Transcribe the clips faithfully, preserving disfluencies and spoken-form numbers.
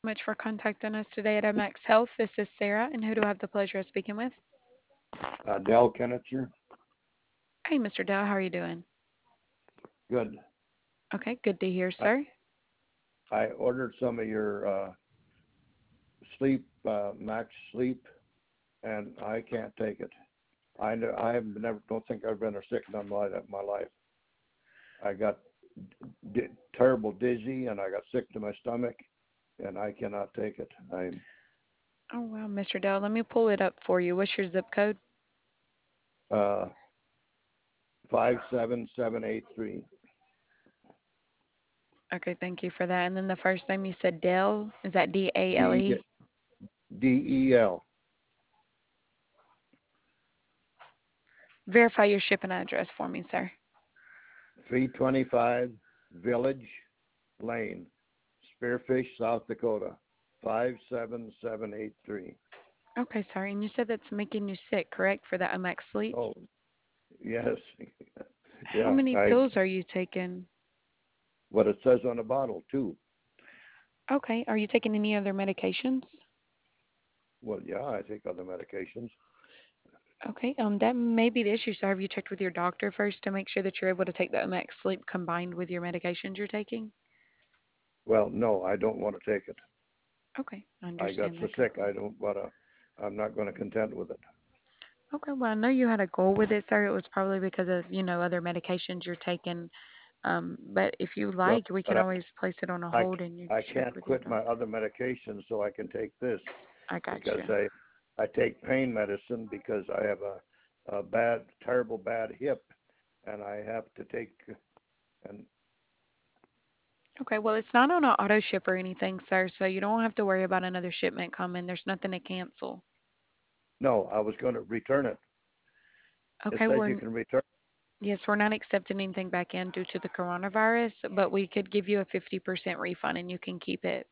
Much for contacting us today at M X Health. This is Sarah, and who do I have the pleasure of speaking with? Uh, Dell Kennetzer. Hey, mister Dell, how are you doing? Good. Okay, good to hear, I, sir. I ordered some of your uh, sleep, uh, Max Sleep, and I can't take it. I know, I have never don't think I've been sick in my my life. I got d- terrible dizzy, and I got sick to my stomach, and I cannot take it. I'm Oh, wow, mister Dell, let me pull it up for you. What's your zip code? uh, five seven seven eight three. Okay, thank you for that. And then the first name you said Dell. Is that D A L D E? D E L Verify your shipping address for me, sir. three twenty five Village Lane, Spearfish, South Dakota, five seven seven eight three. Okay, sorry. And you said that's making you sick, correct, for that M X sleep? Oh, yes. How Yeah, many I pills are you taking? what it says on the bottle too. Okay, are you taking any other medications? Well, yeah, I take other medications. Okay, um, that may be the issue. So have you checked with your doctor first to make sure that you're able to take the M X sleep combined with your medications you're taking? Well, no, I don't want to take it. Okay, I I got understand so that sick, I completely. don't want to. I'm not going to contend with it. Okay, well, I know you had a goal with it, sir. It was probably because of, you know, other medications you're taking. Um, but if you Well, like, we but can always place it on a I, I, hold and you I check can't with your quit my doctor. other medications so I can take this I got because you. I, I take pain medicine because I have a, a bad, terrible bad hip, and I have to take. And Okay, well, it's not on an auto ship or anything, sir, so you don't have to worry about another shipment coming. There's nothing to cancel. no, I was going to return it. It Okay, says well, you can return yes, we're not accepting anything back in due to the coronavirus, but we could give you a fifty percent refund and you can keep it.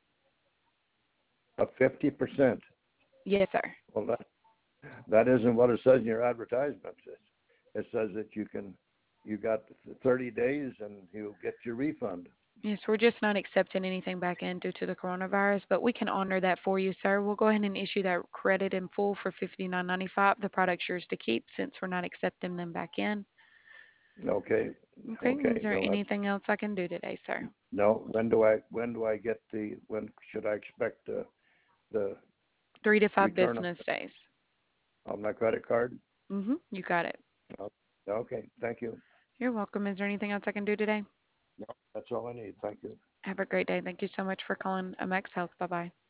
a fifty percent. Yes, sir. Well, that that isn't what it says in your advertisement. It, it says that you can, you got thirty days and you'll get your refund. Yes, we're just not accepting anything back in due to the coronavirus, but we can honor that for you, sir. We'll go ahead and issue that credit in full for fifty-nine ninety-five. The product's yours to keep since we're not accepting them back in. Okay, Okay, is okay. there Well, that's anything else I can do today, sir? no. When do I when do I get the when should I expect the the Three to five return on, business days. on my credit card? Mm-hmm, you got it. No. Okay, thank you. You're welcome. Is there anything else I can do today? No, that's all I need. Thank you. Have a great day. Thank you so much for calling M X Health. Bye bye.